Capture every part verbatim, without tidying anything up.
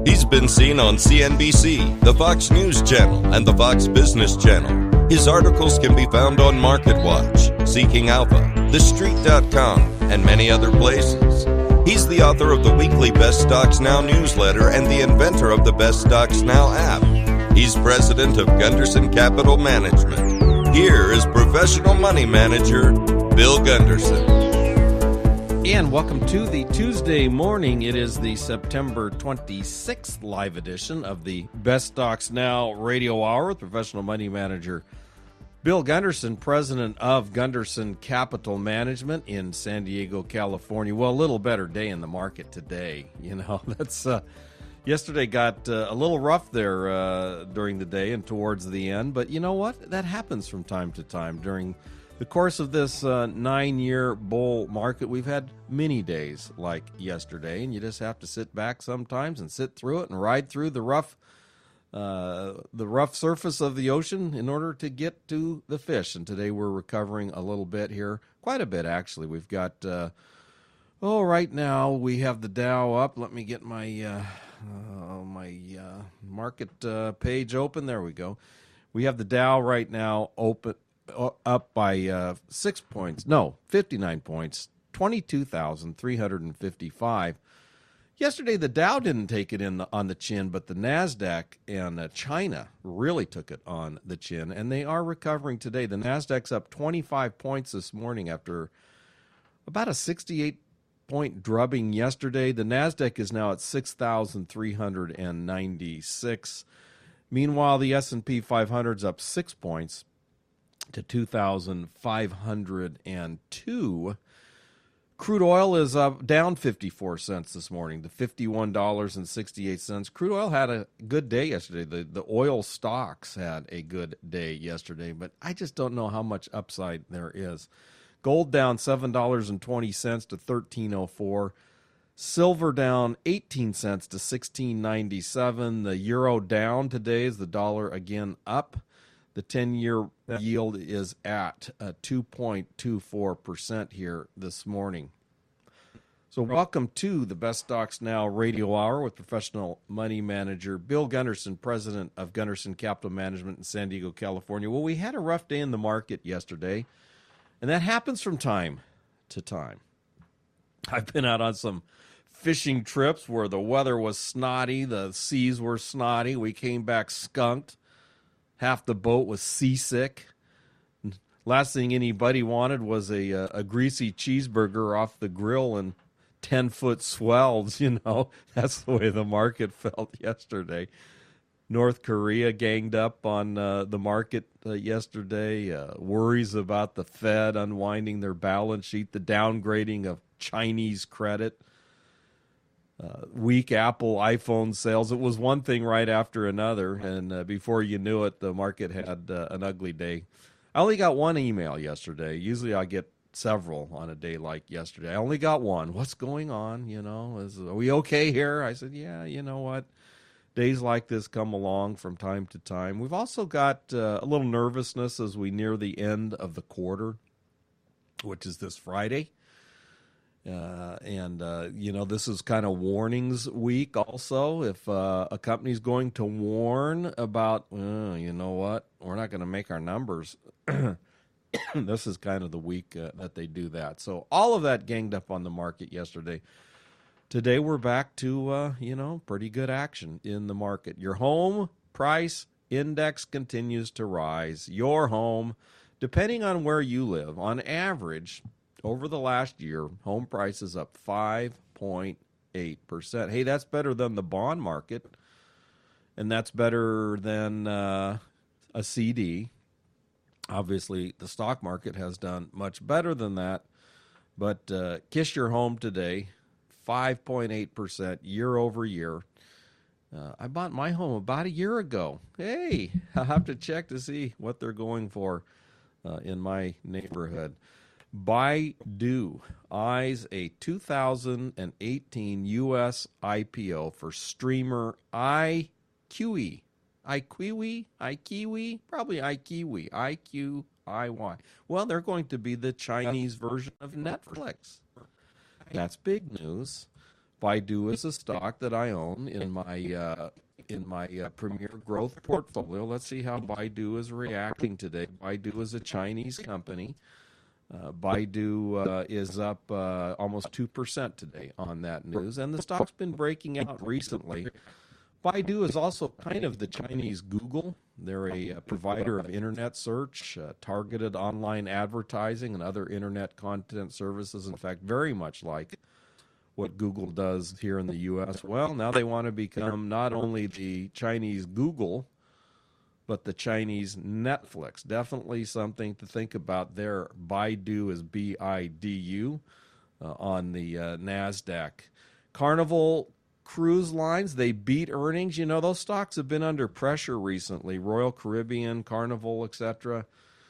He's been seen on C N B C, the Fox News Channel, and the Fox Business Channel. His articles can be found on MarketWatch, Seeking Alpha, the street dot com, and many other places. He's the author of the weekly Best Stocks Now newsletter and the inventor of the Best Stocks Now app. He's president of Gunderson Capital Management. Here is professional money manager, Bill Gunderson. And welcome to the Tuesday morning. It is the September twenty-sixth live edition of the Best Stocks Now Radio Hour with professional money manager Bill Gunderson, president of Gunderson Capital Management in San Diego, California. Well, a little better day in the market today. You know, that's uh, yesterday got uh, a little rough there uh, during the day and towards the end. But you know what? That happens from time to time during the course of this uh, nine-year bull market. We've had many days like yesterday, and you just have to sit back sometimes and sit through it and ride through the rough, uh, the rough surface of the ocean in order to get to the fish. And today we're recovering a little bit here, quite a bit actually. We've got, uh, oh, right now we have the Dow up. Let me get my uh, uh, my uh, market uh, page open. There we go. We have the Dow right now open. Up by uh, six points, no, fifty-nine points, twenty-two thousand three hundred fifty-five. Yesterday, the Dow didn't take it in the, on the chin, but the NASDAQ and uh, China really took it on the chin, and they are recovering today. The NASDAQ's up twenty-five points this morning after about a sixty-eight point drubbing yesterday. The NASDAQ is now at six thousand three hundred ninety-six. Meanwhile, the S and P five hundred's up six points to two thousand five hundred two. Crude oil is up down fifty-four cents this morning to fifty-one dollars and sixty-eight cents. Crude oil had a good day yesterday. The the oil stocks had a good day yesterday, but I just don't know how much upside there is. Gold down seven dollars and twenty cents to thirteen oh four. Silver down eighteen cents to sixteen ninety-seven. The euro down today as the dollar again up. The ten-year yield is at uh, two point two four percent here this morning. So welcome to the Best Stocks Now Radio Hour with professional money manager Bill Gunderson, president of Gunderson Capital Management in San Diego, California. Well, we had a rough day in the market yesterday, and that happens from time to time. I've been out on some fishing trips where the weather was snotty, the seas were snotty, we came back skunked. Half the boat was seasick. Last thing anybody wanted was a a, a greasy cheeseburger off the grill and ten-foot swells, you know. That's the way the market felt yesterday. North Korea ganged up on uh, the market uh, yesterday. Uh, worries about the Fed unwinding their balance sheet, the downgrading of Chinese credit. Uh, weak Apple iPhone sales. It was one thing right after another, and uh, before you knew it, the market had uh, an ugly day. I only got one email yesterday. Usually I get several on a day like yesterday. I only got one. What's going on? You know, is, are we okay here? I said, yeah, you know what? Days like this come along from time to time. We've also got uh, a little nervousness as we near the end of the quarter, which is this Friday. Uh, and, uh, you know, this is kind of warnings week also. If uh, a company's going to warn about, uh, you know what, we're not going to make our numbers, this is kind of the week uh, that they do that. So all of that ganged up on the market yesterday. Today we're back to, uh, you know, pretty good action in the market. Your home price index continues to rise. Your home, depending on where you live, on average, over the last year, home price is up five point eight percent. Hey, that's better than the bond market, and that's better than uh, a C D. Obviously, the stock market has done much better than that, but uh, kiss your home today, five point eight percent year over year. Uh, I bought my home about a year ago. Hey, I'll have to check to see what they're going for uh, in my neighborhood. Baidu eyes a two thousand eighteen U S I P O for streamer iQiwi. iQiwi? iQiwi? Probably iQiwi. I Q I Y. Well, they're going to be the Chinese version of Netflix. That's big news. Baidu is a stock that I own in my uh, in my uh, Premier Growth portfolio. Let's see how Baidu is reacting today. Baidu is a Chinese company. Uh, Baidu uh, is up uh, almost two percent today on that news, and the stock's been breaking out recently. Baidu is also kind of the Chinese Google. They're a, a provider of internet search, uh, targeted online advertising, and other internet content services. In fact, very much like what Google does here in the U S. Well, now they want to become not only the Chinese Google, but the Chinese Netflix. Definitely something to think about there. Baidu is B I D U uh, on the uh, NASDAQ. Carnival Cruise Lines, they beat earnings. You know, those stocks have been under pressure recently. Royal Caribbean, Carnival, et cetera.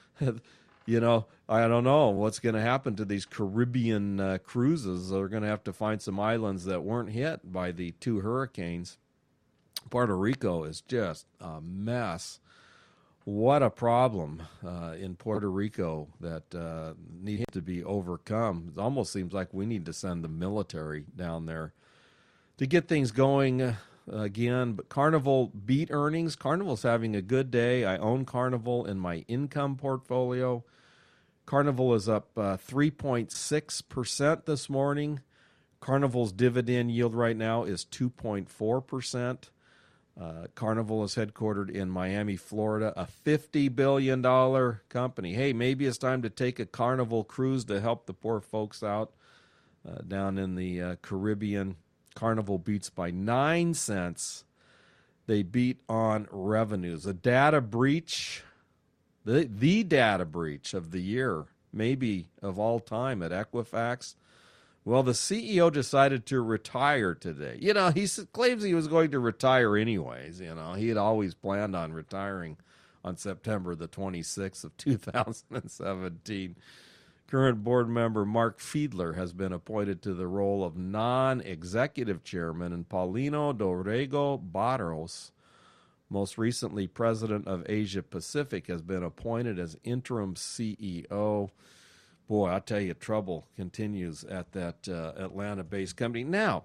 You know, I don't know what's going to happen to these Caribbean uh, cruises. They're going to have to find some islands that weren't hit by the two hurricanes. Puerto Rico is just a mess. What a problem uh, in Puerto Rico that uh, needs to be overcome. It almost seems like we need to send the military down there to get things going uh, again. But Carnival beat earnings. Carnival's having a good day. I own Carnival in my income portfolio. Carnival is up uh, three point six percent this morning. Carnival's dividend yield right now is two point four percent. Uh, Carnival is headquartered in Miami, Florida, a fifty billion dollars company. Hey, maybe it's time to take a Carnival cruise to help the poor folks out uh, down in the uh, Caribbean. Carnival beats by nine cents. They beat on revenues. A data breach, the, the data breach of the year, maybe of all time at Equifax. Well, the C E O decided to retire today. You know, he claims he was going to retire anyways. You know, he had always planned on retiring on September the twenty-sixth of two thousand seventeen. Current board member Mark Fiedler has been appointed to the role of non-executive chairman, and Paulino Dorrego Barros, most recently president of Asia Pacific, has been appointed as interim C E O. Boy, I tell you, trouble continues at that uh, Atlanta-based company. Now,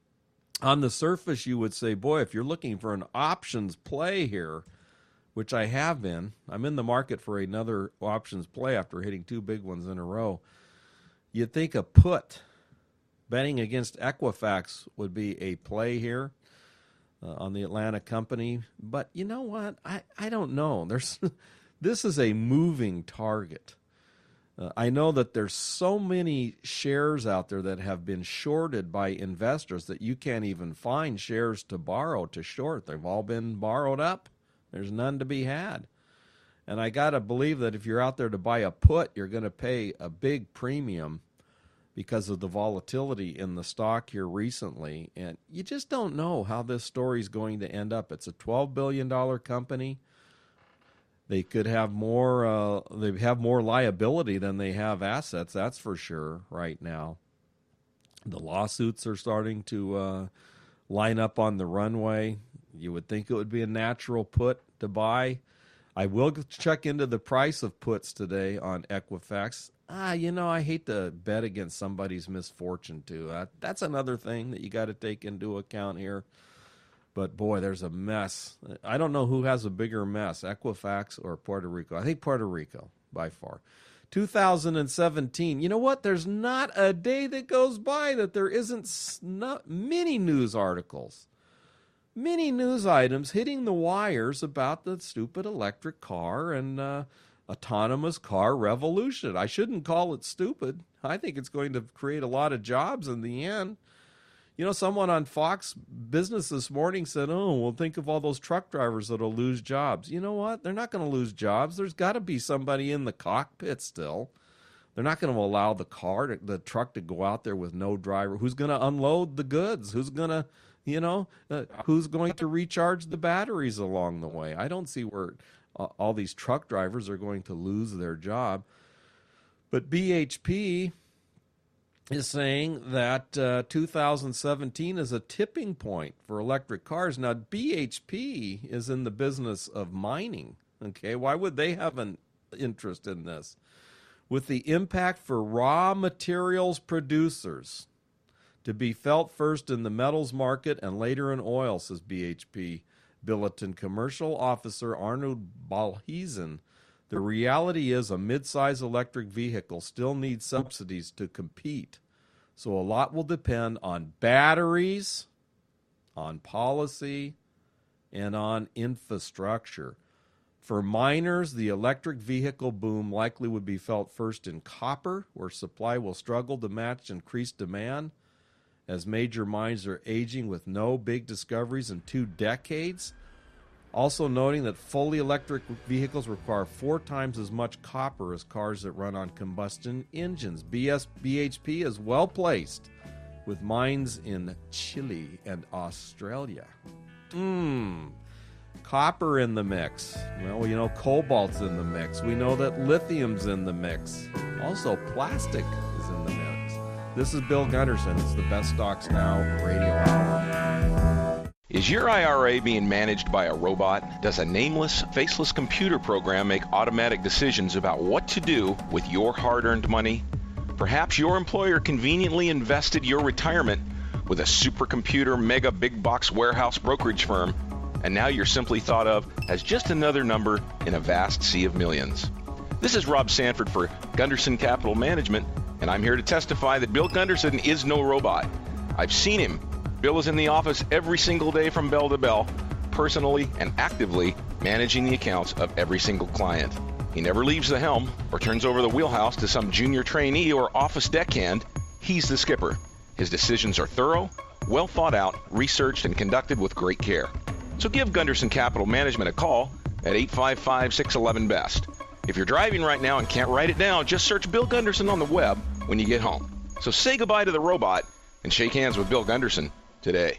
on the surface, you would say, boy, if you're looking for an options play here, which I have been, I'm in the market for another options play after hitting two big ones in a row, you'd think a put, betting against Equifax, would be a play here uh, on the Atlanta company. But you know what? I, I don't know. There's this is a moving target. Uh, I know that there's so many shares out there that have been shorted by investors that you can't even find shares to borrow to short. They've all been borrowed up. There's none to be had. And I got to believe that if you're out there to buy a put, you're going to pay a big premium because of the volatility in the stock here recently. And you just don't know how this story is going to end up. It's a twelve billion dollars company. They could have more. Uh, they have more liability than they have assets. That's for sure. Right now, the lawsuits are starting to uh, line up on the runway. You would think it would be a natural put to buy. I will check into the price of puts today on Equifax. Ah, you know, I hate to bet against somebody's misfortune too. Uh, that's another thing that you got to take into account here. But, boy, there's a mess. I don't know who has a bigger mess, Equifax or Puerto Rico. I think Puerto Rico, by far. two thousand seventeen, you know what? There's not a day that goes by that there isn't not many news articles, many news items hitting the wires about the stupid electric car and uh, autonomous car revolution. I shouldn't call it stupid. I think it's going to create a lot of jobs in the end. You know, someone on Fox Business this morning said, oh, well, think of all those truck drivers that will lose jobs. You know what? They're not going to lose jobs. There's got to be somebody in the cockpit still. They're not going to allow the car, to, the truck to go out there with no driver. Who's going to unload the goods? Who's going to, you know, uh, who's going to recharge the batteries along the way? I don't see where uh, all these truck drivers are going to lose their job. But B H P is saying that uh, two thousand seventeen is a tipping point for electric cars. Now, B H P is in the business of mining. Okay, why would they have an interest in this? With the impact for raw materials producers, to be felt first in the metals market and later in oil, says B H P Billiton Commercial Officer Arnold Balheisen. The reality is a mid-size electric vehicle still needs subsidies to compete. So a lot will depend on batteries, on policy, and on infrastructure. For miners, the electric vehicle boom likely would be felt first in copper, where supply will struggle to match increased demand, as major mines are aging with no big discoveries in two decades. Also noting that fully electric vehicles require four times as much copper as cars that run on combustion engines. B S B H P is well placed with mines in Chile and Australia. Mmm, copper in the mix. Well, you know, cobalt's in the mix. We know that lithium's in the mix. Also, plastic is in the mix. This is Bill Gunderson. It's the Best Stocks Now Radio Hour. Is your I R A being managed by a robot? Does a nameless, faceless computer program make automatic decisions about what to do with your hard-earned money? Perhaps your employer conveniently invested your retirement with a supercomputer mega big box warehouse brokerage firm, and now you're simply thought of as just another number in a vast sea of millions. This is Rob Sanford for Gunderson Capital Management, and I'm here to testify that Bill Gunderson is no robot. I've seen him. Bill is in the office every single day from bell to bell, personally and actively managing the accounts of every single client. He never leaves the helm or turns over the wheelhouse to some junior trainee or office deckhand. He's the skipper. His decisions are thorough, well thought out, researched, and conducted with great care. So give Gunderson Capital Management a call at eight five five, six one one, B E S T. If you're driving right now and can't write it down, just search Bill Gunderson on the web when you get home. So say goodbye to the robot and shake hands with Bill Gunderson today.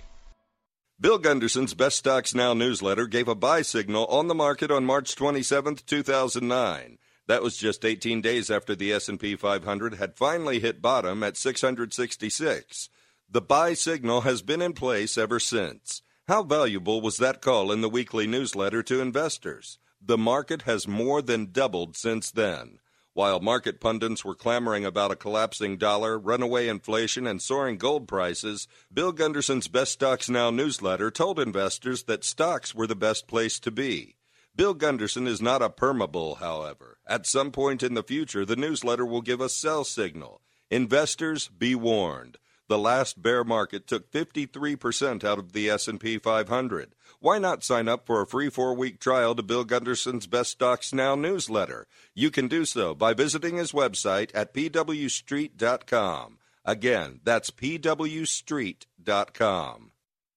Bill Gunderson's Best Stocks Now newsletter gave a buy signal on the market on March twenty-seventh, two thousand nine. That was just eighteen days after the S and P five hundred had finally hit bottom at six hundred sixty-six. The buy signal has been in place ever since. How valuable was that call in the weekly newsletter to investors? The market has more than doubled since then. While market pundits were clamoring about a collapsing dollar, runaway inflation, and soaring gold prices, Bill Gunderson's Best Stocks Now newsletter told investors that stocks were the best place to be. Bill Gunderson is not a permabull, however. At some point in the future, the newsletter will give a sell signal. Investors, be warned. The last bear market took fifty-three percent out of the S and P five hundred. Why not sign up for a free four-week trial to Bill Gunderson's Best Stocks Now newsletter? You can do so by visiting his website at p w street dot com. Again, that's p w street dot com.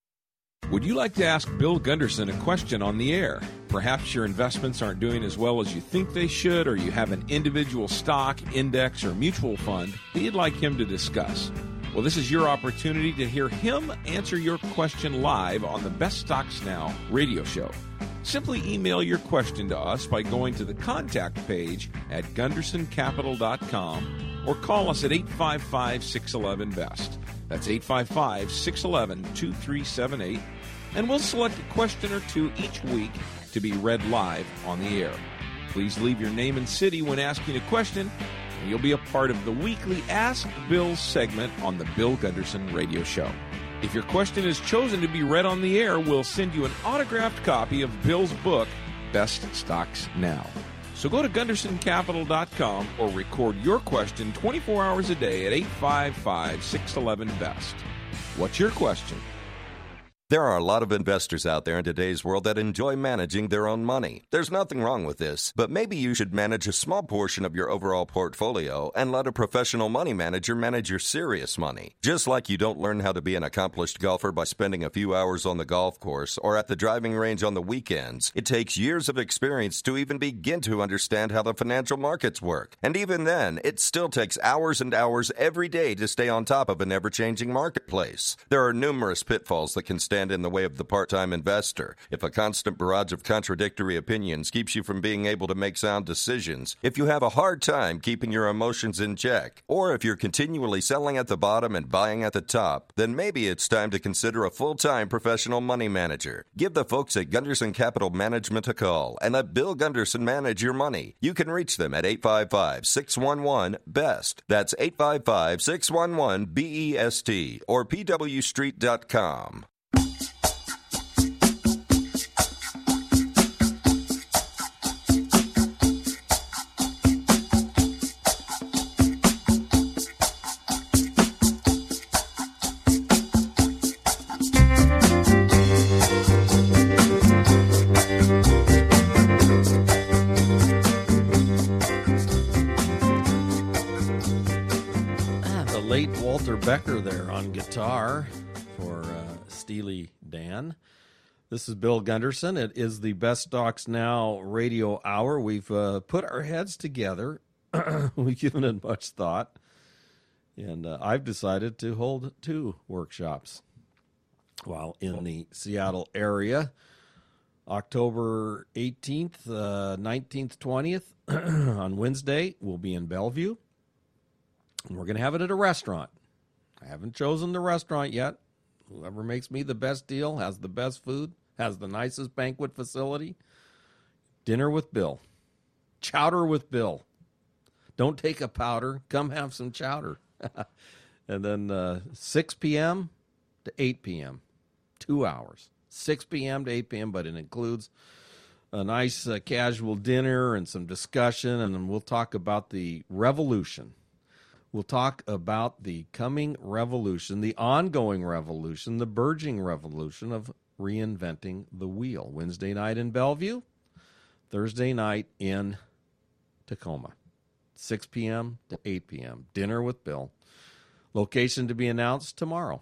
Would you like to ask Bill Gunderson a question on the air? Perhaps your investments aren't doing as well as you think they should, or you have an individual stock, index, or mutual fund that you'd like him to discuss. Well, this is your opportunity to hear him answer your question live on the Best Stocks Now radio show. Simply email your question to us by going to the contact page at gunderson capital dot com or call us at eight five five, six one one, B E S T. That's eight five five, six one one, two three seven eight, and we'll select a question or two each week to be read live on the air. Please leave your name and city when asking a question, and you'll be a part of the weekly Ask Bill segment on the Bill Gunderson Radio Show. If your question is chosen to be read on the air, we'll send you an autographed copy of Bill's book, Best Stocks Now. So go to gunderson capital dot com or record your question twenty-four hours a day at eight five five, six one one, B E S T. What's your question? There are a lot of investors out there in today's world that enjoy managing their own money. There's nothing wrong with this, but maybe you should manage a small portion of your overall portfolio and let a professional money manager manage your serious money. Just like you don't learn how to be an accomplished golfer by spending a few hours on the golf course or at the driving range on the weekends, it takes years of experience to even begin to understand how the financial markets work. And even then, it still takes hours and hours every day to stay on top of an ever-changing marketplace. There are numerous pitfalls that can stand stand in the way of the part-time investor, if a constant barrage of contradictory opinions keeps you from being able to make sound decisions, if you have a hard time keeping your emotions in check, or if you're continually selling at the bottom and buying at the top, then maybe it's time to consider a full-time professional money manager. Give the folks at Gunderson Capital Management a call and let Bill Gunderson manage your money. You can reach them at eight five five, six one one, B E S T. That's eight five five, six one one, B E S T or P W street dot com. Becker there on guitar for uh, Steely Dan. This is Bill Gunderson. It is the Best Stocks Now radio hour. We've uh, put our heads together. We've given it much thought. And uh, I've decided to hold two workshops while in the Seattle area. October eighteenth, uh, nineteenth, twentieth on Wednesday, we'll be in Bellevue. And we're going to have it at a restaurant. I haven't chosen the restaurant yet. Whoever makes me the best deal, has the best food, has the nicest banquet facility. Dinner with Bill. Chowder with Bill. Don't take a powder. Come have some chowder. And then uh, six p.m. to eight p.m. Two hours. six p.m. to eight p.m., but it includes a nice uh, casual dinner and some discussion, and then we'll talk about the revolution. We'll talk about the coming revolution, the ongoing revolution, the burgeoning revolution of reinventing the wheel. Wednesday night in Bellevue, Thursday night in Tacoma, six p.m. to eight p.m. Dinner with Bill. Location to be announced tomorrow.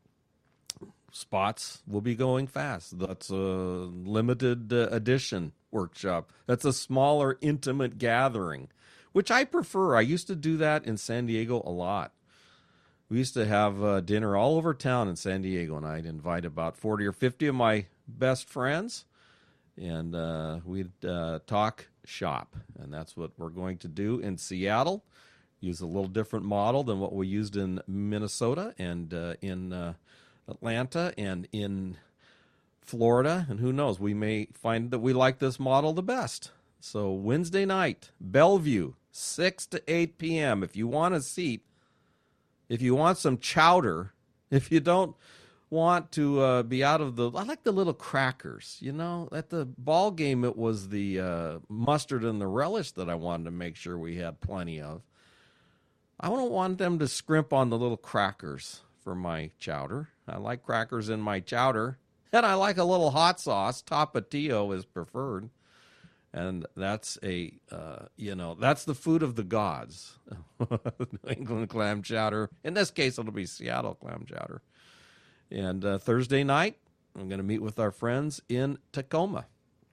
Spots will be going fast. That's a limited uh, edition workshop. That's a smaller, intimate gathering, which I prefer. I used to do that in San Diego a lot. We used to have uh, dinner all over town in San Diego, and I'd invite about forty or fifty of my best friends, and uh, we'd uh, talk shop. And that's what we're going to do in Seattle. Use a little different model than what we used in Minnesota and uh, in uh, Atlanta and in Florida. And who knows, we may find that we like this model the best. So Wednesday night, Bellevue, six to eight p.m. If you want a seat, if you want some chowder, if you don't want to uh, be out of the, I like the little crackers. You know, at the ball game, it was the uh, mustard and the relish that I wanted to make sure we had plenty of. I don't want them to scrimp on the little crackers for my chowder. I like crackers in my chowder, and I like a little hot sauce. Tapatio is preferred. And that's a, uh, you know, that's the food of the gods. New England clam chowder. In this case, it'll be Seattle clam chowder. And uh, Thursday night, I'm going to meet with our friends in Tacoma.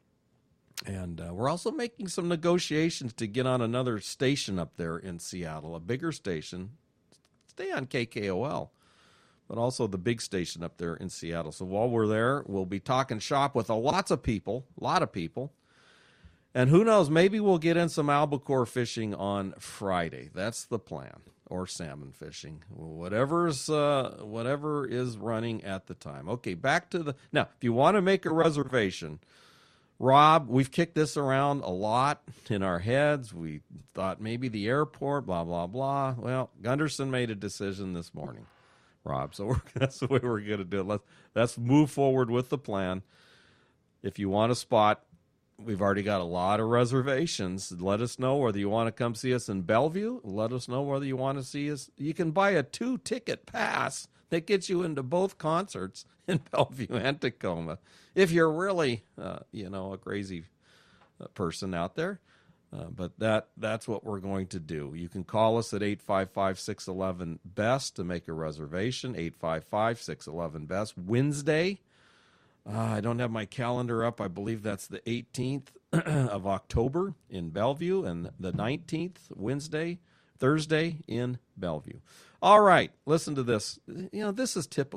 And uh, we're also making some negotiations to get on another station up there in Seattle, a bigger station. Stay on K K O L, but also the big station up there in Seattle. So while we're there, we'll be talking shop with a lots of people, a lot of people. And who knows, maybe we'll get in some albacore fishing on Friday. That's the plan. Or salmon fishing. Whatever's, uh, whatever is running at the time. Okay, back to the... Now, if you want to make a reservation, Rob, we've kicked this around a lot in our heads. We thought maybe the airport, blah, blah, blah. Well, Gunderson made a decision this morning, Rob. So we're, that's the way we're going to do it. Let's, let's move forward with the plan. If you want a spot... We've already got a lot of reservations. Let us know whether you want to come see us in Bellevue. Let us know whether you want to see us. You can buy a two-ticket pass that gets you into both concerts in Bellevue and Tacoma. If you're really, uh, you know, a crazy uh, person out there. Uh, but that that's what we're going to do. You can call us at eight five five, six one one, B E S T to make a reservation, eight five five, six one one, B E S T. Wednesday, Uh, I don't have my calendar up. I believe that's the eighteenth of October in Bellevue and the nineteenth, Wednesday, Thursday in Bellevue. All right, listen to this. You know, this is typical.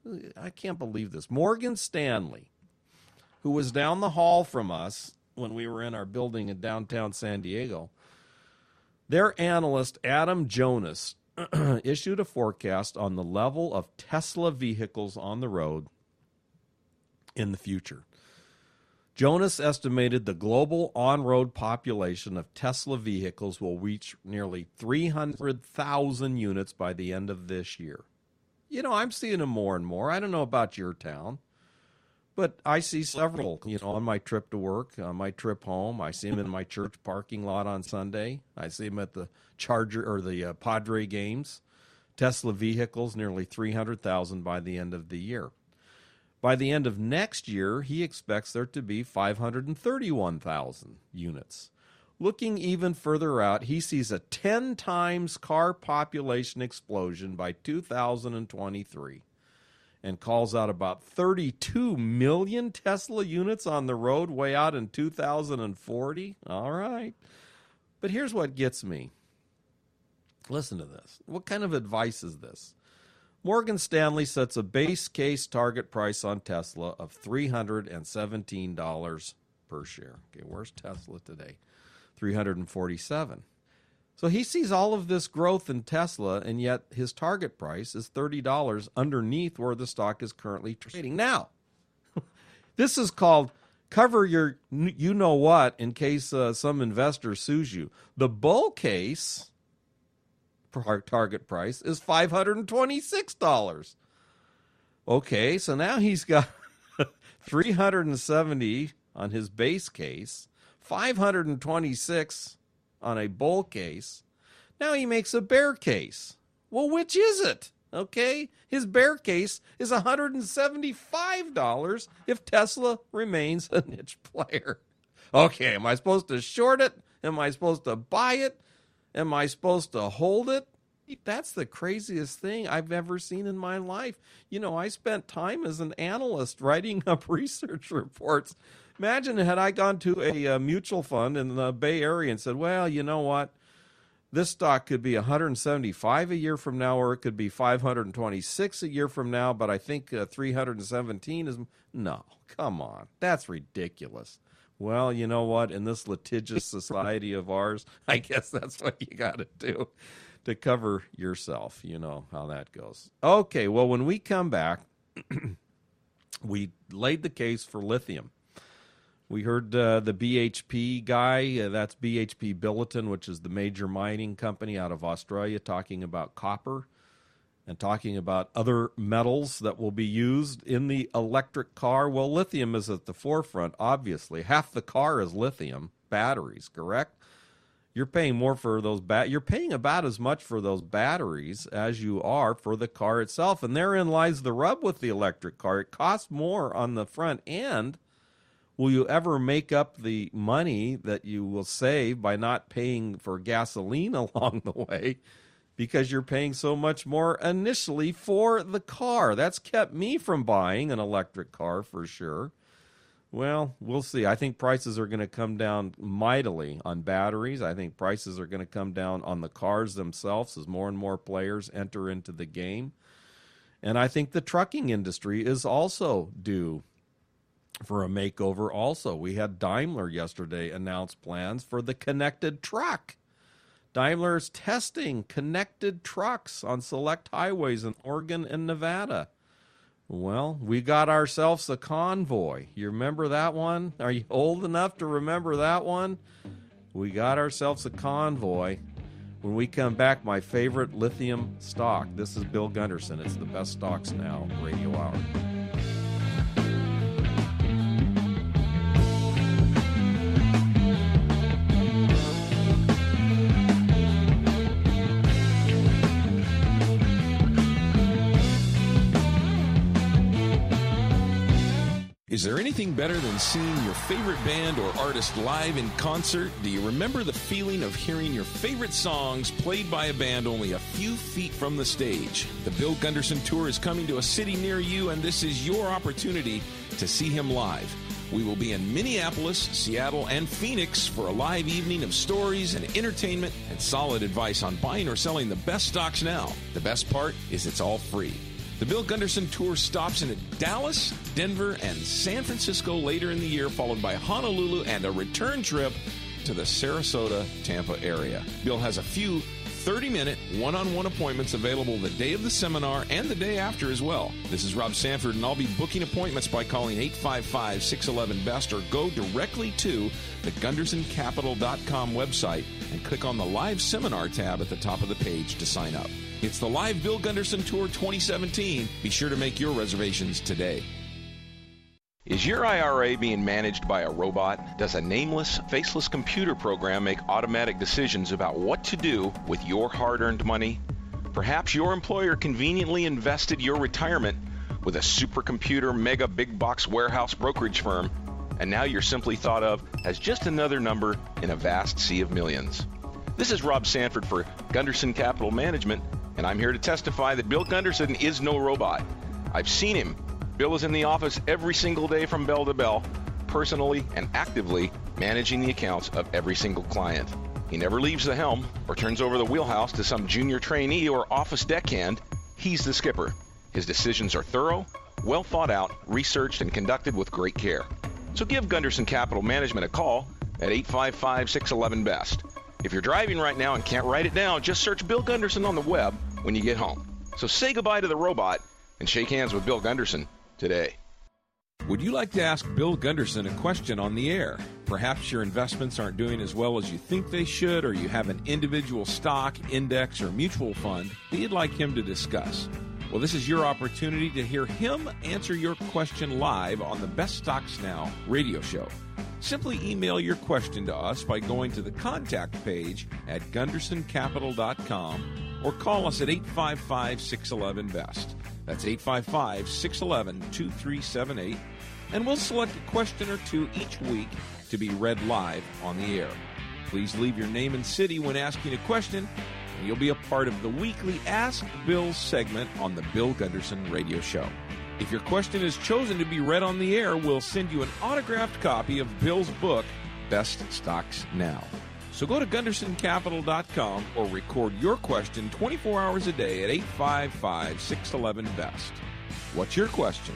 I can't believe this. Morgan Stanley, who was down the hall from us when we were in our building in downtown San Diego, their analyst, Adam Jonas, issued a forecast on the level of Tesla vehicles on the road in the future. Jonas estimated the global on-road population of Tesla vehicles will reach nearly three hundred thousand units by the end of this year. You know, I'm seeing them more and more. I don't know about your town, but I see several, you know, on my trip to work, on my trip home. I see them in my church parking lot on Sunday. I see them at the Charger or the uh, Padre games. Tesla vehicles, nearly three hundred thousand by the end of the year. By the end of next year, he expects there to be five hundred thirty-one thousand units. Looking even further out, he sees a ten times car population explosion by two thousand twenty-three and calls out about thirty-two million Tesla units on the road way out in two thousand forty. All right. But here's what gets me. Listen to this. What kind of advice is this? Morgan Stanley sets a base case target price on Tesla of three hundred seventeen dollars per share. Okay, where's Tesla today? three hundred forty-seven. So he sees all of this growth in Tesla, and yet his target price is thirty dollars underneath where the stock is currently trading. Now, this is called cover your you-know-what in case uh, some investor sues you. The bull case target price is five hundred twenty-six dollars. Okay, so now he's got three hundred seventy on his base case, five hundred twenty-six on a bull case. Now he makes a bear case. Well, which is it? Okay, his bear case is one hundred seventy-five dollars if Tesla remains a niche player. Okay, am I supposed to short it? Am I supposed to buy it? Am I supposed to hold it? That's the craziest thing I've ever seen in my life. You know, I spent time as an analyst writing up research reports. Imagine had I gone to a, a mutual fund in the Bay Area and said, well, you know what? This stock could be one hundred seventy-five a year from now, or it could be five hundred twenty-six a year from now, but I think uh, three hundred seventeen is... No, come on. That's ridiculous. Well, you know what? In this litigious society of ours, I guess that's what you got to do to cover yourself. You know how that goes. Okay, well, when we come back, we laid the case for lithium. We heard uh, the B H P guy, uh, that's B H P Billiton, which is the major mining company out of Australia, talking about copper and talking about other metals that will be used in the electric car. Well, lithium is at the forefront, obviously. Half the car is lithium batteries, correct? You're paying more for those bat. You're paying about as much for those batteries as you are for the car itself, and therein lies the rub with the electric car. It costs more on the front end. Will you ever make up the money that you will save by not paying for gasoline along the way because you're paying so much more initially for the car? That's kept me from buying an electric car for sure. Well, we'll see. I think prices are going to come down mightily on batteries. I think prices are going to come down on the cars themselves as more and more players enter into the game. And I think the trucking industry is also due for a makeover also. We had Daimler yesterday announce plans for the connected truck. Daimler is testing connected trucks on select highways in Oregon and Nevada. Well, we got ourselves a Convoy. You remember that one? Are you old enough to remember that one? We got ourselves a Convoy. When we come back, my favorite lithium stock. This is Bill Gunderson. It's the Best Stocks Now Radio Hour. Is there anything better than seeing your favorite band or artist live in concert? Do you remember the feeling of hearing your favorite songs played by a band only a few feet from the stage? The Bill Gunderson Tour is coming to a city near you, and this is your opportunity to see him live. We will be in Minneapolis, Seattle, and Phoenix for a live evening of stories and entertainment and solid advice on buying or selling the best stocks now. The best part is it's all free. The Bill Gunderson Tour stops in at Dallas, Denver, and San Francisco later in the year, followed by Honolulu and a return trip to the Sarasota, Tampa area. Bill has a few thirty-minute one-on-one appointments available the day of the seminar and the day after as well. This is Rob Sanford, and I'll be booking appointments by calling eight five five, six one one, B E S T or go directly to the gunderson capital dot com website and click on the Live Seminar tab at the top of the page to sign up. It's the Live Bill Gunderson Tour twenty seventeen. Be sure to make your reservations today. Is your I R A being managed by a robot? Does a nameless, faceless computer program make automatic decisions about what to do with your hard-earned money? Perhaps your employer conveniently invested your retirement with a supercomputer mega big box warehouse brokerage firm, and now you're simply thought of as just another number in a vast sea of millions. This is Rob Sanford for Gunderson Capital Management, and I'm here to testify that Bill Gunderson is no robot. I've seen him. Bill is in the office every single day from bell to bell, personally and actively managing the accounts of every single client. He never leaves the helm or turns over the wheelhouse to some junior trainee or office deckhand. He's the skipper. His decisions are thorough, well thought out, researched, and conducted with great care. So give Gunderson Capital Management a call at eight five five, six one one, B E S T. If you're driving right now and can't write it down, just search Bill Gunderson on the web when you get home. So say goodbye to the robot and shake hands with Bill Gunderson today. Would you like to ask Bill Gunderson a question on the air? Perhaps your investments aren't doing as well as you think they should, or you have an individual stock, index, or mutual fund that you'd like him to discuss. Well, this is your opportunity to hear him answer your question live on the Best Stocks Now radio show. Simply email your question to us by going to the contact page at gunderson capital dot com or call us at eight five five, six one one, B E S T. That's eight five five, six one one, two three seven eight, and we'll select a question or two each week to be read live on the air. Please leave your name and city when asking a question, and you'll be a part of the weekly Ask Bill segment on the Bill Gunderson Radio Show. If your question is chosen to be read on the air, we'll send you an autographed copy of Bill's book, Best Stocks Now. So go to gunderson capital dot com or record your question twenty-four hours a day at eight five five, six one one, B E S T. What's your question?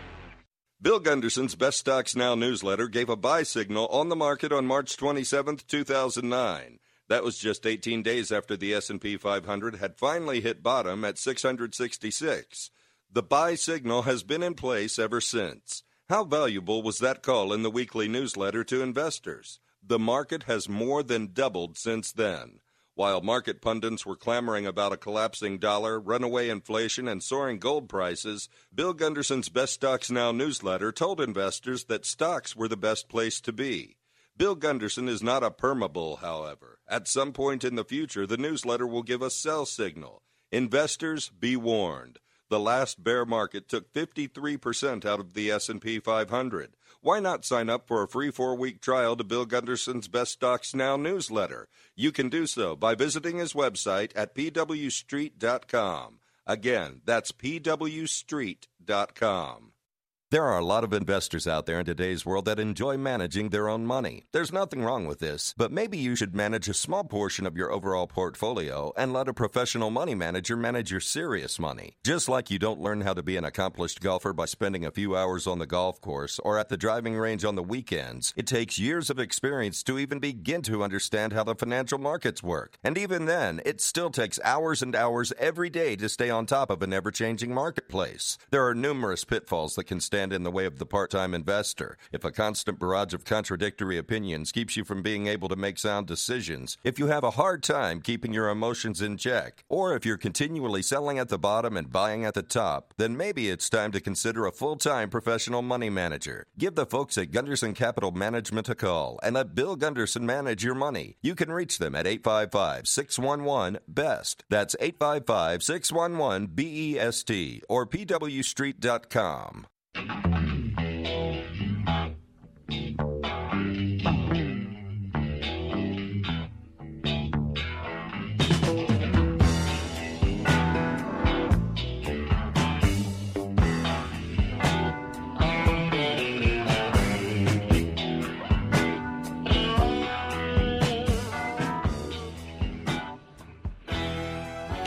Bill Gunderson's Best Stocks Now newsletter gave a buy signal on the market on March twenty-seventh, two thousand nine. That was just eighteen days after the S and P five hundred had finally hit bottom at six hundred sixty-six. The buy signal has been in place ever since. How valuable was that call in the weekly newsletter to investors? The market has more than doubled since then. While market pundits were clamoring about a collapsing dollar, runaway inflation, and soaring gold prices, Bill Gunderson's Best Stocks Now newsletter told investors that stocks were the best place to be. Bill Gunderson is not a permabull, however. At some point in the future, the newsletter will give a sell signal. Investors, be warned. The last bear market took fifty-three percent out of the S and P five hundred. Why not sign up for a free four-week trial to Bill Gunderson's Best Stocks Now newsletter? You can do so by visiting his website at p w street dot com. Again, that's p w street dot com. There are a lot of investors out there in today's world that enjoy managing their own money. There's nothing wrong with this, but maybe you should manage a small portion of your overall portfolio and let a professional money manager manage your serious money. Just like you don't learn how to be an accomplished golfer by spending a few hours on the golf course or at the driving range on the weekends, it takes years of experience to even begin to understand how the financial markets work. And even then, it still takes hours and hours every day to stay on top of an ever-changing marketplace. There are numerous pitfalls that can stand in the way of the part-time investor. If a constant barrage of contradictory opinions keeps you from being able to make sound decisions, if you have a hard time keeping your emotions in check, or if you're continually selling at the bottom and buying at the top, then maybe it's time to consider a full-time professional money manager. Give the folks at Gunderson Capital Management a call and let Bill Gunderson manage your money. You can reach them at eight five five, six one one, B E S T. That's eight five five, six one one, B E S T or p w street dot com.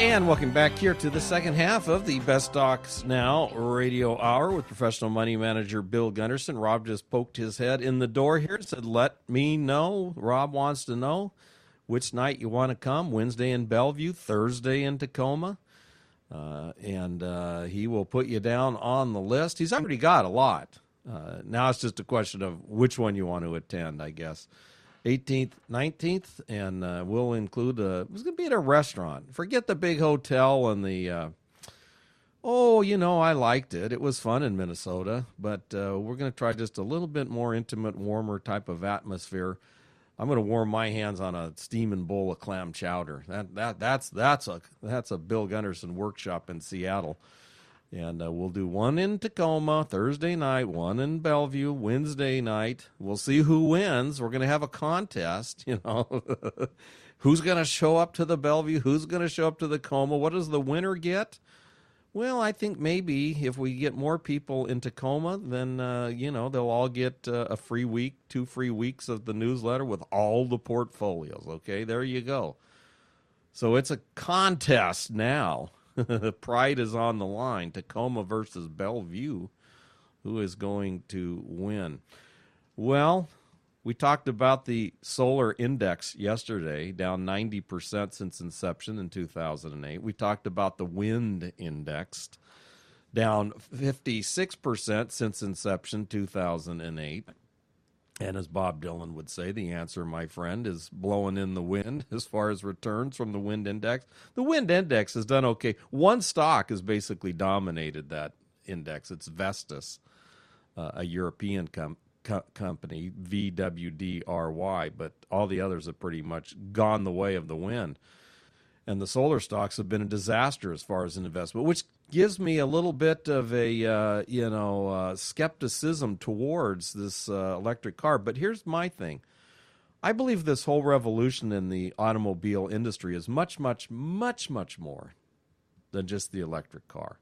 And welcome back here to the second half of the Best Stocks Now radio hour with professional money manager Bill Gunderson. Rob just poked his head in the door here and said, let me know. Rob wants to know which night you want to come. Wednesday in Bellevue, Thursday in Tacoma. Uh, and uh, he will put you down on the list. He's already got a lot. Uh, now it's just a question of which one you want to attend, I guess. eighteenth, nineteenth, and uh, we'll include a, it's going to be at a restaurant. Forget the big hotel and the, uh, oh, you know, I liked it. It was fun in Minnesota, but uh, we're going to try just a little bit more intimate, warmer type of atmosphere. I'm going to warm my hands on a steaming bowl of clam chowder. That that that's that's a that's a Bill Gunderson workshop in Seattle. And uh, we'll do one in Tacoma Thursday night, one in Bellevue Wednesday night. We'll see who wins. We're going to have a contest, you know. Who's going to show up to the Bellevue? Who's going to show up to the Tacoma? What does the winner get? Well, I think maybe if we get more people in Tacoma, then, uh, you know, they'll all get uh, a free week, two free weeks of the newsletter with all the portfolios. Okay, there you go. So it's a contest now. Pride is on the line. Tacoma versus Bellevue. Who is going to win? Well, we talked about the solar index yesterday, down ninety percent since inception in two thousand eight. We talked about the wind index, down fifty-six percent since inception two thousand eight. And as Bob Dylan would say, the answer, my friend, is blowing in the wind as far as returns from the wind index. The wind index has done okay. One stock has basically dominated that index. It's Vestas, uh, a European com- co- company, V W D R Y, but all the others have pretty much gone the way of the wind. And the solar stocks have been a disaster as far as an investment, which gives me a little bit of a, uh, you know, uh, skepticism towards this uh, electric car. But here's my thing. I believe this whole revolution in the automobile industry is much, much, much, much more than just the electric car.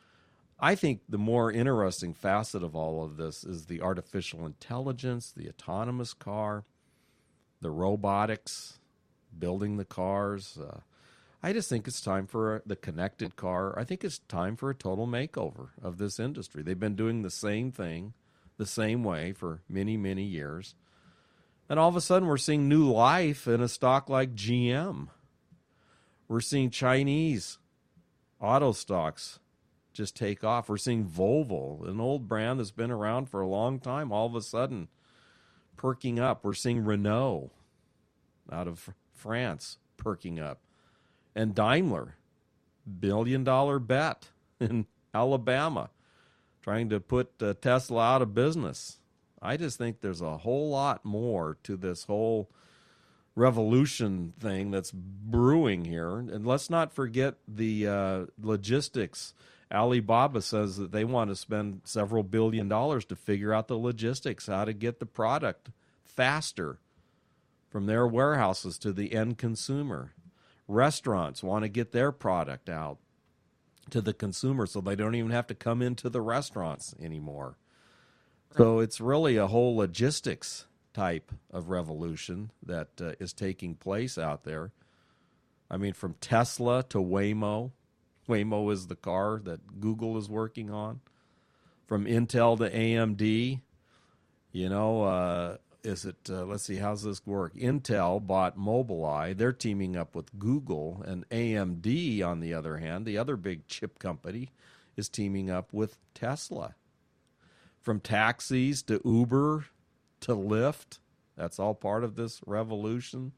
I think the more interesting facet of all of this is the artificial intelligence, the autonomous car, the robotics, building the cars. Uh, I just think it's time for the connected car. I think it's time for a total makeover of this industry. They've been doing the same thing, the same way for many, many years. And all of a sudden we're seeing new life in a stock like G M. We're seeing Chinese auto stocks just take off. We're seeing Volvo, an old brand that's been around for a long time, all of a sudden perking up. We're seeing Renault out of France perking up. And Daimler, billion dollar bet in Alabama, trying to put uh, Tesla out of business. I just think there's a whole lot more to this whole revolution thing that's brewing here. And let's not forget the uh, logistics. Alibaba says that they want to spend several billion dollars to figure out the logistics, how to get the product faster from their warehouses to the end consumer. Restaurants want to get their product out to the consumer so they don't even have to come into the restaurants anymore. So it's really a whole logistics type of revolution that uh, is taking place out there. I mean, from Tesla to Waymo. Waymo is the car that Google is working on. From Intel to A M D. You know, uh, is it, uh, let's see, how's this work? Intel bought Mobileye. They're teaming up with Google. And A M D, on the other hand, the other big chip company, is teaming up with Tesla. From taxis to Uber to Lyft, that's all part of this revolution.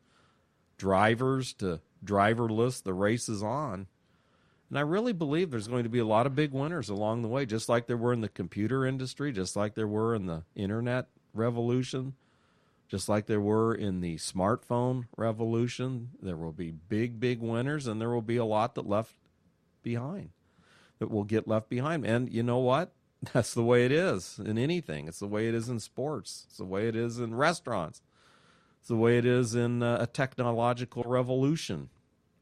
Drivers to driverless, the race is on. And I really believe there's going to be a lot of big winners along the way, just like there were in the computer industry, just like there were in the internet revolution, just like there were in the smartphone revolution. There will be big, big winners, and there will be a lot that left behind, that will get left behind. And you know what? That's the way it is in anything. It's the way it is in sports. It's the way it is in restaurants. It's the way it is in uh, a technological revolution.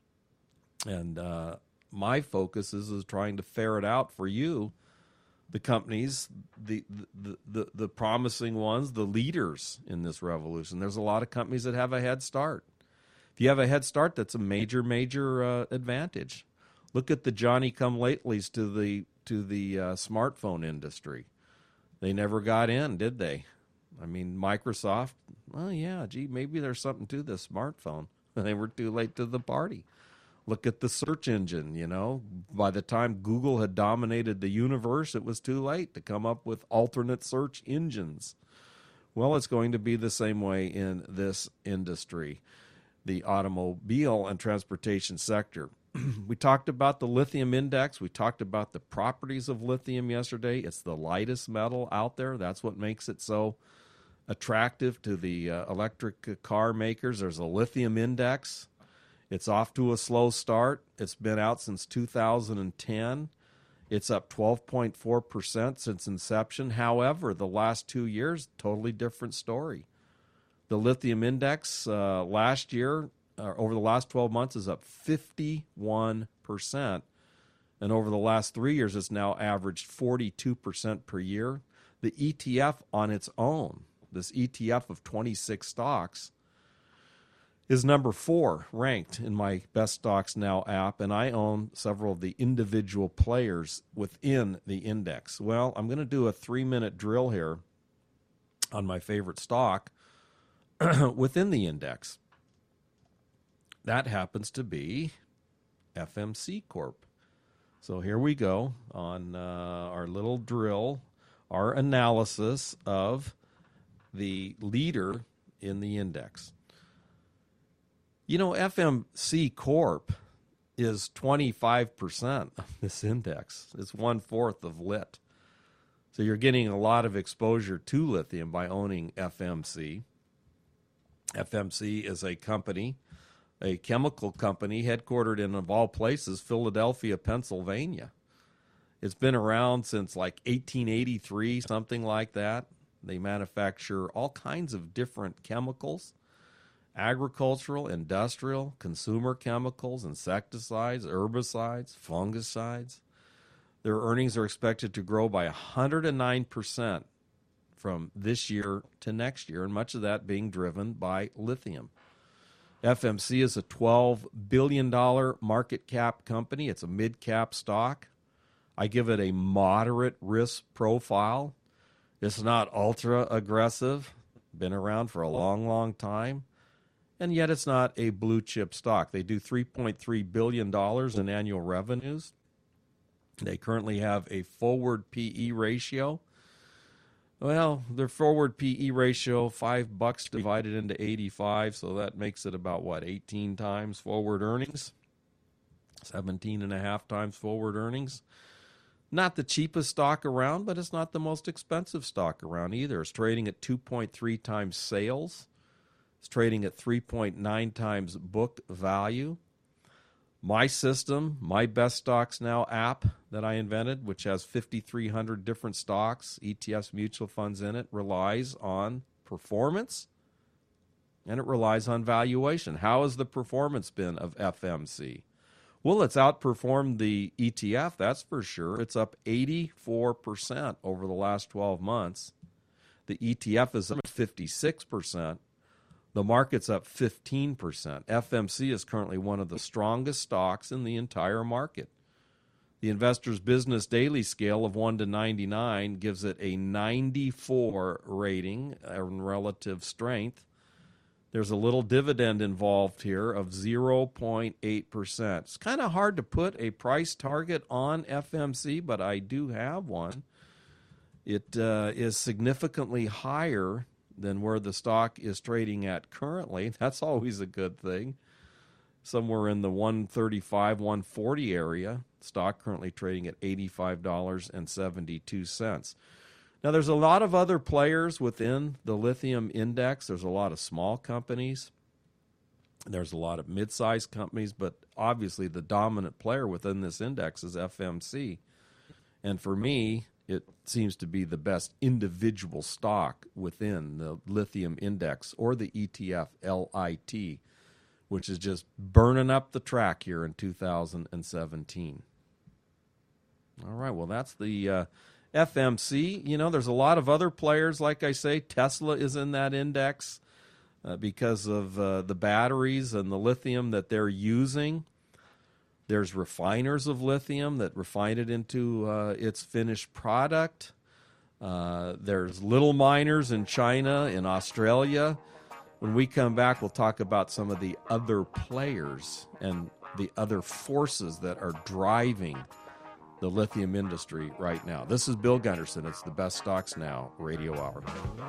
And uh, my focus is, is trying to ferret out for you the companies, the, the, the, the promising ones, the leaders in this revolution. There's a lot of companies that have a head start. If you have a head start, that's a major, major uh, advantage. Look at the Johnny-come-latelys to the to the uh, smartphone industry. They never got in, did they? I mean, Microsoft, well, yeah, gee, maybe there's something to this smartphone. They were too late to the party. Look at the search engine, you know. By the time Google had dominated the universe, it was too late to come up with alternate search engines. Well, it's going to be the same way in this industry, the automobile and transportation sector. We talked about the lithium index. We talked about the properties of lithium yesterday. It's the lightest metal out there. That's what makes it so attractive to the uh, electric car makers. There's a lithium index. It's off to a slow start. It's been out since two thousand ten. It's up twelve point four percent since inception. However, the last two years, totally different story. The lithium index uh, last year, uh, over the last twelve months, is up fifty-one percent. And over the last three years, it's now averaged forty-two percent per year. The E T F on its own, this E T F of twenty-six stocks, is number four ranked in my Best Stocks Now app, and I own several of the individual players within the index. Well, I'm going to do a three-minute drill here on my favorite stock within the index. That happens to be F M C Corp. So here we go on uh, our little drill, our analysis of the leader in the index. You know, F M C Corp is twenty-five percent of this index. It's one-fourth of lit. So you're getting a lot of exposure to lithium by owning F M C. F M C is a company, a chemical company headquartered in, of all places, Philadelphia, Pennsylvania. It's been around since like eighteen eighty-three, something like that. They manufacture all kinds of different chemicals. Agricultural, industrial, consumer chemicals, insecticides, herbicides, fungicides. Their earnings are expected to grow by one hundred nine percent from this year to next year, and much of that being driven by lithium. F M C is a twelve billion dollars market cap company. It's a mid-cap stock. I give it a moderate risk profile. It's not ultra aggressive. Been around for a long, long time. And yet it's not a blue chip stock. They do three point three billion dollars in annual revenues. They currently have a forward P E ratio. Well, their forward P E ratio, five bucks divided into eighty-five, so that makes it about, what, eighteen times forward earnings? seventeen and a half times forward earnings. Not the cheapest stock around, but it's not the most expensive stock around either. It's trading at two point three times sales. It's trading at three point nine times book value. My system, my Best Stocks Now app that I invented, which has fifty-three hundred different stocks, E T Fs, mutual funds in it, relies on performance and it relies on valuation. How has the performance been of F M C? Well, it's outperformed the E T F, that's for sure. It's up eighty-four percent over the last twelve months. The E T F is up fifty-six percent. The market's up fifteen percent. F M C is currently one of the strongest stocks in the entire market. The Investor's Business Daily scale of one to ninety-nine gives it a ninety-four rating in relative strength. There's a little dividend involved here of zero point eight percent. It's kind of hard to put a price target on F M C, but I do have one. It uh, is significantly higher than where the stock is trading at currently. That's always a good thing. Somewhere in the one thirty-five, one forty area. Stock currently trading at eighty-five dollars and seventy-two cents. Now, there's a lot of other players within the lithium index. There's a lot of small companies. There's a lot of mid-sized companies, but obviously the dominant player within this index is F M C. And for me, it seems to be the best individual stock within the lithium index or the E T F L I T, which is just burning up the track here in two thousand seventeen. All right, well, that's the uh, F M C. You know, there's a lot of other players, like I say. Tesla is in that index uh, because of uh, the batteries and the lithium that they're using. There's refiners of lithium that refine it into uh, its finished product. Uh, there's little miners in China, in Australia. When we come back, we'll talk about some of the other players and the other forces that are driving the lithium industry right now. This is Bill Gunderson. It's the Best Stocks Now Radio Hour.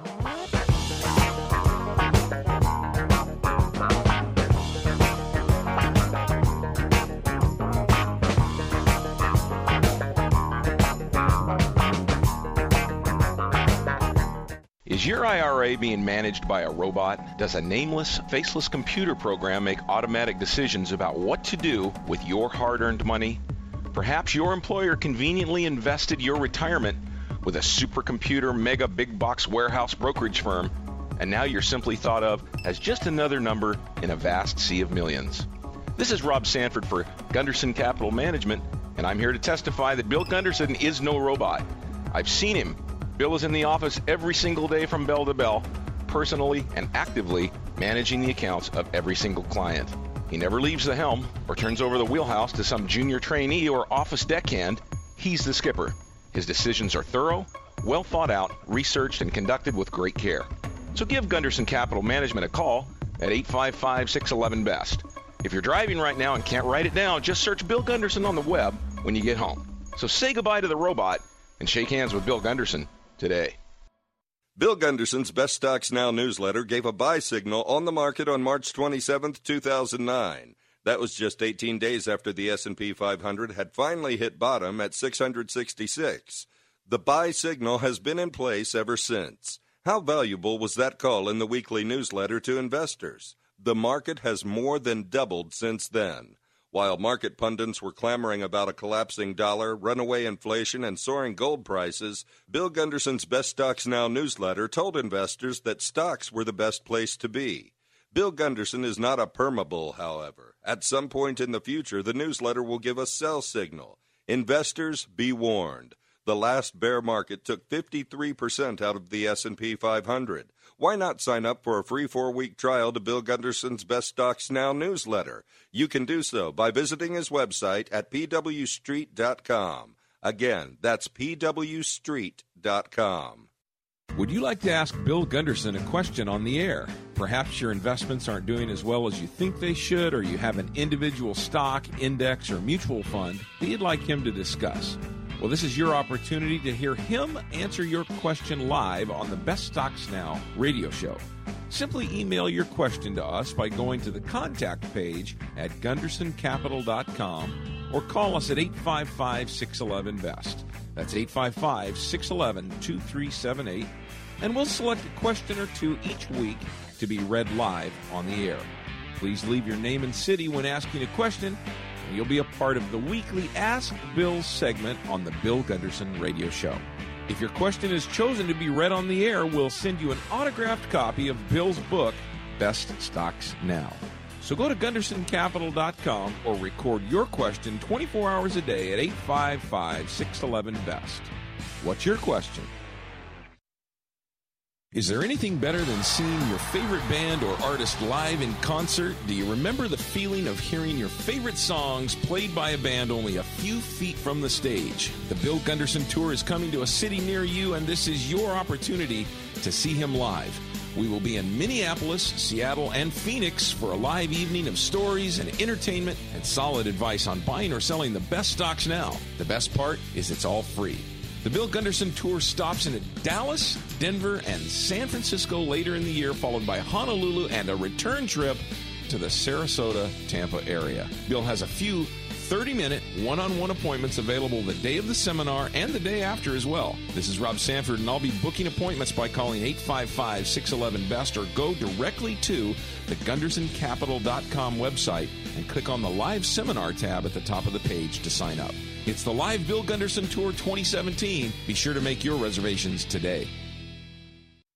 Is your I R A being managed by a robot? Does a nameless, faceless computer program make automatic decisions about what to do with your hard-earned money? Perhaps your employer conveniently invested your retirement with a supercomputer mega big box warehouse brokerage firm, and now you're simply thought of as just another number in a vast sea of millions. This is Rob Sanford for Gunderson Capital Management, and I'm here to testify that Bill Gunderson is no robot. I've seen him. Bill is in the office every single day from bell to bell, personally and actively managing the accounts of every single client. He never leaves the helm or turns over the wheelhouse to some junior trainee or office deckhand. He's the skipper. His decisions are thorough, well thought out, researched, and conducted with great care. So give Gunderson Capital Management a call at eight five five, six one one, B E S T. If you're driving right now and can't write it down, just search Bill Gunderson on the web when you get home. So say goodbye to the robot and shake hands with Bill Gunderson today. Bill Gunderson's Best Stocks Now newsletter gave a buy signal on the market on March twenty-seventh, two thousand nine. That was just eighteen days after the S and P five hundred had finally hit bottom at six hundred sixty-six. The buy signal has been in place ever since. How valuable was that call in the weekly newsletter to investors? The market has more than doubled since then. While market pundits were clamoring about a collapsing dollar, runaway inflation, and soaring gold prices, Bill Gunderson's Best Stocks Now newsletter told investors that stocks were the best place to be. Bill Gunderson is not a permabull, however. At some point in the future, the newsletter will give a sell signal. Investors, be warned. The last bear market took fifty-three percent out of the S and P five hundred. Why not sign up for a free four-week trial to Bill Gunderson's Best Stocks Now newsletter? You can do so by visiting his website at p w street dot com. Again, that's p w street dot com. Would you like to ask Bill Gunderson a question on the air? Perhaps your investments aren't doing as well as you think they should, or you have an individual stock, index, or mutual fund that you'd like him to discuss. Well, this is your opportunity to hear him answer your question live on the Best Stocks Now radio show. Simply email your question to us by going to the contact page at gunderson capital dot com or call us at eight five five, six one one, B E S T. That's eight five five, six one one, two three seven eight, and we'll select a question or two each week to be read live on the air. Please leave your name and city when asking a question, and you'll be a part of the weekly Ask Bill segment on the Bill Gunderson Radio Show. If your question is chosen to be read on the air, we'll send you an autographed copy of Bill's book, Best Stocks Now. So go to gunderson capital dot com or record your question twenty-four hours a day at eight five five, six one one, B E S T. What's your question? Is there anything better than seeing your favorite band or artist live in concert? Do you remember the feeling of hearing your favorite songs played by a band only a few feet from the stage? The Bill Gunderson Tour is coming to a city near you, and this is your opportunity to see him live. We will be in Minneapolis, Seattle, and Phoenix for a live evening of stories and entertainment and solid advice on buying or selling the best stocks now. The best part is it's all free. The Bill Gunderson Tour stops in at Dallas, Denver, and San Francisco later in the year, followed by Honolulu and a return trip to the Sarasota, Tampa area. Bill has a few thirty-minute one-on-one appointments available the day of the seminar and the day after as well. This is Rob Sanford, and I'll be booking appointments by calling eight five five, six one one, B E S T or go directly to the gunderson capital dot com website and click on the Live Seminar tab at the top of the page to sign up. It's the Live Bill Gunderson Tour twenty seventeen. Be sure to make your reservations today.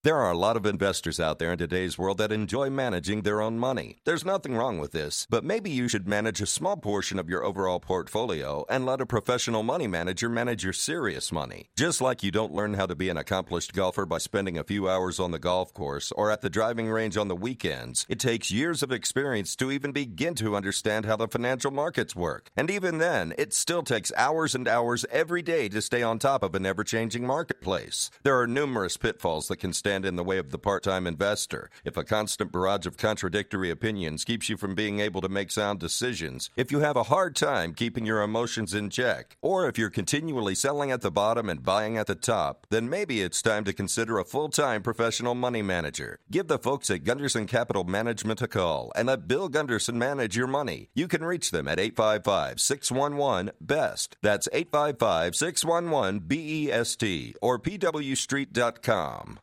There are a lot of investors out there in today's world that enjoy managing their own money. There's nothing wrong with this, but maybe you should manage a small portion of your overall portfolio and let a professional money manager manage your serious money. Just like you don't learn how to be an accomplished golfer by spending a few hours on the golf course or at the driving range on the weekends, it takes years of experience to even begin to understand how the financial markets work. And even then, it still takes hours and hours every day to stay on top of an ever-changing marketplace. There are numerous pitfalls that can stand in the way of the part-time investor. If a constant barrage of contradictory opinions keeps you from being able to make sound decisions, if you have a hard time keeping your emotions in check, or if you're continually selling at the bottom and buying at the top, then maybe it's time to consider a full-time professional money manager. Give the folks at Gunderson Capital Management a call and let Bill Gunderson manage your money. You can reach them at eight five five, six one one, B E S T. That's eight five five, six one one, B E S T or P W street dot com.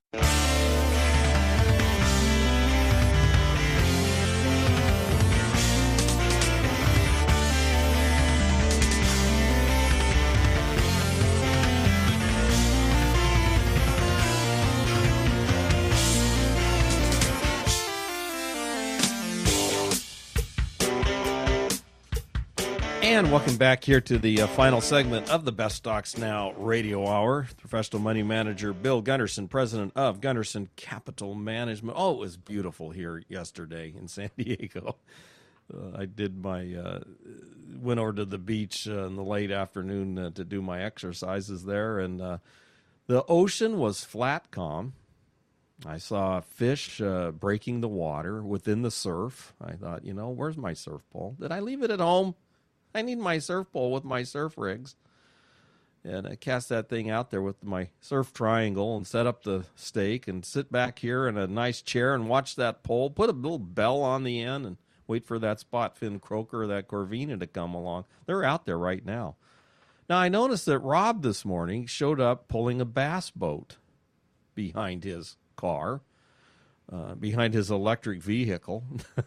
And welcome back here to the uh, final segment of the Best Stocks Now radio hour. Professional money manager Bill Gunderson, president of Gunderson Capital Management. Oh, it was beautiful here yesterday in San Diego. Uh, I did my, uh, went over to the beach uh, in the late afternoon uh, to do my exercises there, and uh, the ocean was flat calm. I saw fish uh, breaking the water within the surf. I thought, you know, where's my surf pole? Did I leave it at home? I need my surf pole with my surf rigs. And I cast that thing out there with my surf triangle and set up the stake and sit back here in a nice chair and watch that pole, put a little bell on the end and wait for that spot fin croaker or that corvina to come along. They're out there right now. Now, I noticed that Rob this morning showed up pulling a bass boat behind his car, uh, behind his electric vehicle.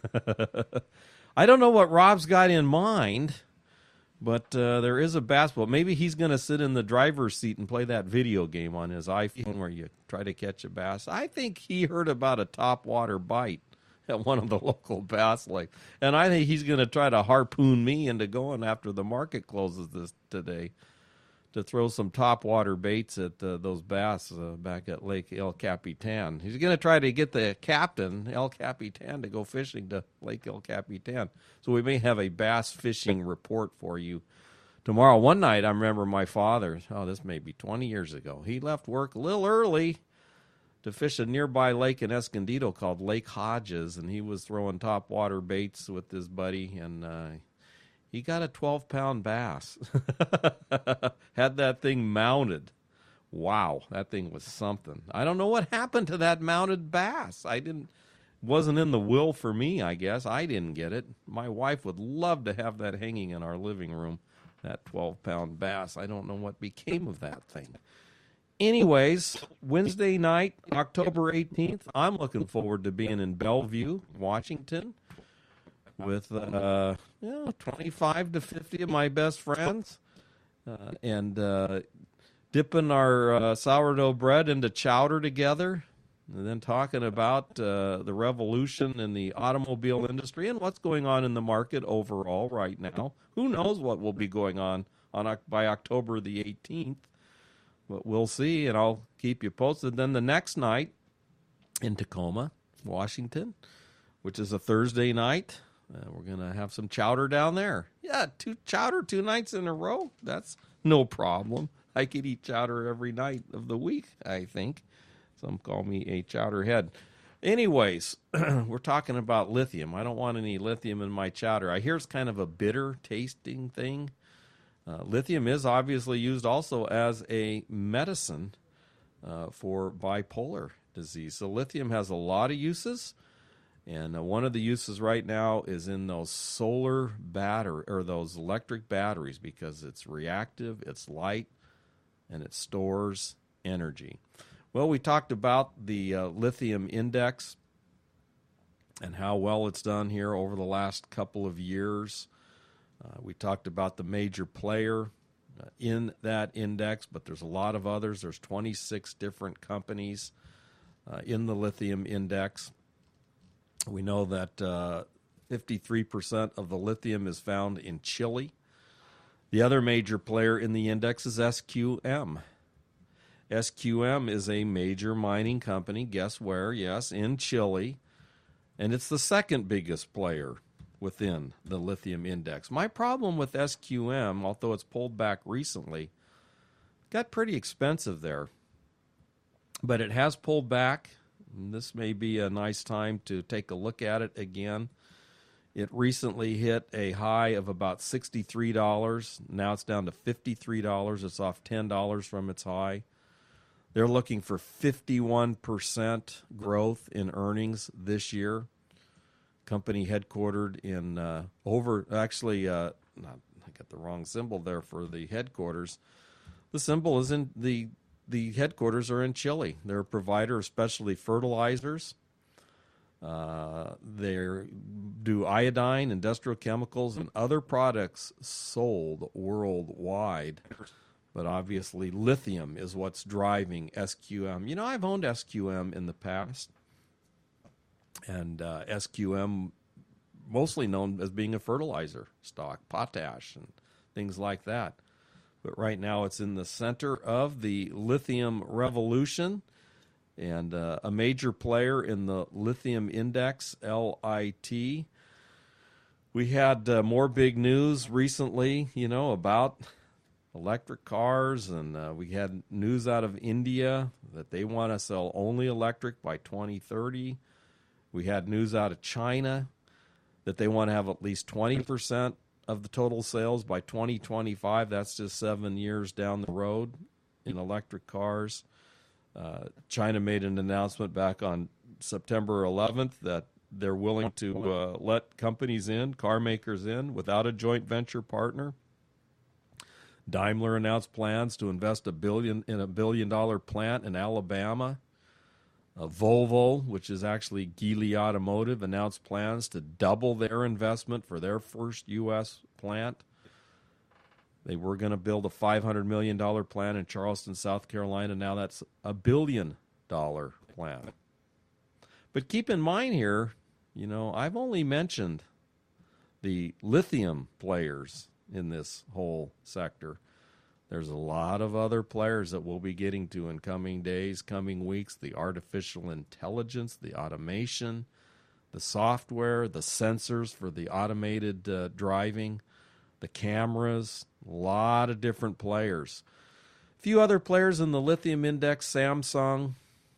I don't know what Rob's got in mind. But uh, there is a bass boat. Maybe he's going to sit in the driver's seat and play that video game on his iPhone where you try to catch a bass. I think he heard about a topwater bite at one of the local bass lakes. And I think he's going to try to harpoon me into going after the market closes this today to throw some topwater baits at uh, those bass uh, back at Lake El Capitan. He's going to try to get the captain, El Capitan, to go fishing to Lake El Capitan. So we may have a bass fishing report for you tomorrow. One night, I remember my father, oh, this may be twenty years ago, he left work a little early to fish a nearby lake in Escondido called Lake Hodges, and he was throwing topwater baits with his buddy, and uh, he got a twelve-pound bass. Had that thing mounted. Wow, that thing was something. I don't know what happened to that mounted bass. I didn't, wasn't in the will for me, I guess. I didn't get it. My wife would love to have that hanging in our living room, that twelve-pound bass. I don't know what became of that thing. Anyways, Wednesday night, October eighteenth, I'm looking forward to being in Bellevue, Washington, with uh, you know, twenty-five to fifty of my best friends, uh, and uh, dipping our uh, sourdough bread into chowder together, and then talking about uh, the revolution in the automobile industry and what's going on in the market overall right now. Who knows what will be going on on by October the eighteenth, but we'll see, and I'll keep you posted. Then the next night in Tacoma, Washington, which is a Thursday night, Uh, we're going to have some chowder down there. Yeah, two chowder two nights in a row. That's no problem. I could eat chowder every night of the week, I think. Some call me a chowder head. Anyways, we're talking about lithium. I don't want any lithium in my chowder. I hear it's kind of a bitter tasting thing. Uh, lithium is obviously used also as a medicine uh, for bipolar disease. So lithium has a lot of uses. And uh, one of the uses right now is in those solar battery or those electric batteries because it's reactive, it's light, and it stores energy. Well, we talked about the uh, lithium index and how well it's done here over the last couple of years. Uh, we talked about the major player uh, in that index, but there's a lot of others. There's twenty-six different companies uh, in the lithium index. We know that uh, fifty-three percent of the lithium is found in Chile. The other major player in the index is S Q M. S Q M is a major mining company. Guess where? Yes, in Chile. And it's the second biggest player within the lithium index. My problem with S Q M, although it's pulled back recently, got pretty expensive there. But it has pulled back. And this may be a nice time to take a look at it again. It recently hit a high of about sixty-three dollars. Now it's down to fifty-three dollars. It's off ten dollars from its high. They're looking for fifty-one percent growth in earnings this year. Company headquartered in uh, over, actually, uh, not, I got the wrong symbol there for the headquarters. The symbol is in, the, the headquarters are in Chile. They're a provider of specialty fertilizers. Uh, they do iodine, industrial chemicals, and other products sold worldwide. But obviously, lithium is what's driving S Q M. You know, I've owned S Q M in the past. And uh, S Q M, mostly known as being a fertilizer stock, potash and things like that. But right now, it's in the center of the lithium revolution. And uh, a major player in the lithium index, L I T. We had uh, more big news recently, you know, about electric cars, and uh, we had news out of India that they want to sell only electric by twenty thirty. We had news out of China that they want to have at least twenty percent of the total sales by twenty twenty-five. That's just seven years down the road in electric cars. Uh, China made an announcement back on September eleventh that they're willing to uh, let companies in, car makers in, without a joint venture partner. Daimler announced plans to invest a billion in a billion-dollar plant in Alabama. Uh, Volvo, which is actually Geely Automotive, announced plans to double their investment for their first U S plant. They were going to build a five hundred million dollars plant in Charleston, South Carolina. Now that's a billion-dollar plant. But keep in mind here, you know, I've only mentioned the lithium players in this whole sector. There's a lot of other players that we'll be getting to in coming days, coming weeks. The artificial intelligence, the automation, the software, the sensors for the automated uh, driving, the cameras, a lot of different players. A few other players in the lithium index, Samsung,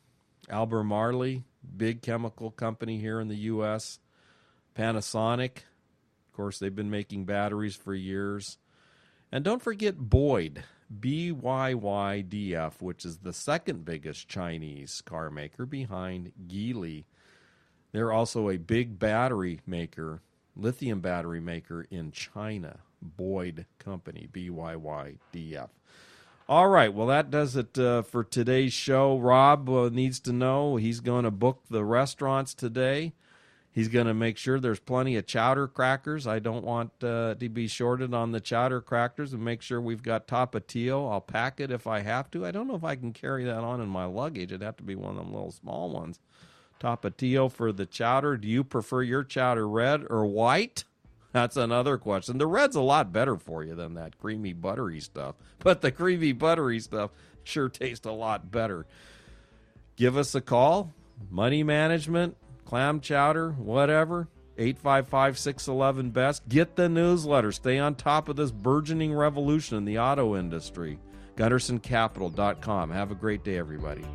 Albemarle, big chemical company here in the U S, Panasonic. Of course, they've been making batteries for years. And don't forget Boyd, B Y Y D F, which is the second biggest Chinese car maker behind Geely. They're also a big battery maker, lithium battery maker in China. Boyd Company, B Y Y D F. All right, well, that does it uh, for today's show. Rob uh, needs to know he's going to book the restaurants today. He's going to make sure there's plenty of chowder crackers. I don't want uh, to be shorted on the chowder crackers, and make sure we've got Tapatio. I'll pack it if I have to. I don't know if I can carry that on in my luggage. It'd have to be one of them little small ones. Tapatio for the chowder. Do you prefer your chowder red or white? That's another question. The red's a lot better for you than that creamy, buttery stuff. But the creamy, buttery stuff sure tastes a lot better. Give us a call. Money management, clam chowder, whatever. eight five five, six one one, B E S T. Get the newsletter. Stay on top of this burgeoning revolution in the auto industry. Gunderson Capital dot com. Have a great day, everybody.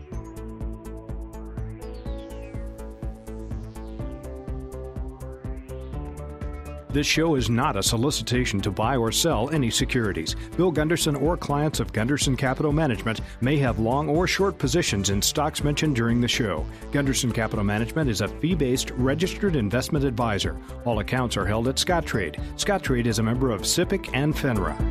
This show is not a solicitation to buy or sell any securities. Bill Gunderson or clients of Gunderson Capital Management may have long or short positions in stocks mentioned during the show. Gunderson Capital Management is a fee-based registered investment advisor. All accounts are held at Scottrade. Scottrade is a member of SIPC and FINRA.